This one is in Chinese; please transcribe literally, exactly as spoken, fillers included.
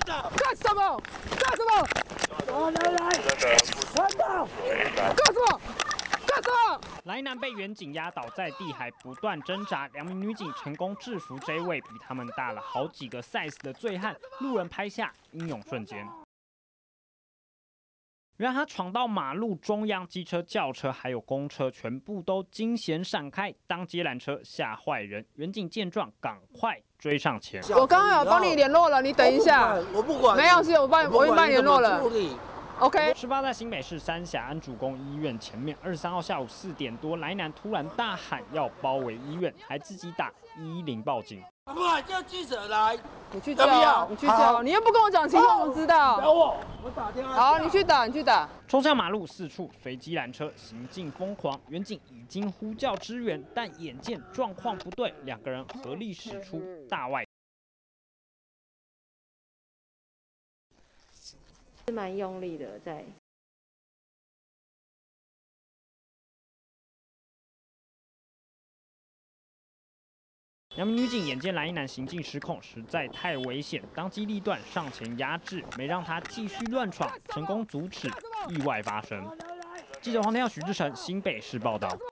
干什么？干什么？我来来，看到，干什么？干什么？ 莱南被远警压倒在地，还不断挣扎。两名女警成功制服这位比他们大了好几个 size 的醉汉，路人拍下英勇瞬间。 原来他闯到马路中央，机车、轿车还有公车全部都惊险闪开，当街拦车吓坏人。远警见状，赶快追上前。 我刚刚有帮你联络了，你等一下。 我不管， 没有事，我帮你，我已经帮你联络了。OK。 事发在新北市三峡安主公医院前面。二十三号下午四点多，来男突然大喊要包围医院，还自己打一一零报警。 快叫记者来！ 你去叫，你去叫，你又不跟我讲情况，我怎么知道？ 找我，我打电话。 好，你去打，你去打。 冲向马路，四处随机拦车，行径疯狂。远警已经呼叫支援，但眼见状况不对，两个人合力使出大外。 是蛮用力的，在。 两名女警眼见蓝衣男行径失控，实在太危险，当机立断上前压制，没让他继续乱闯，成功阻止意外发生。记者黄天耀、许志成，新北市报道。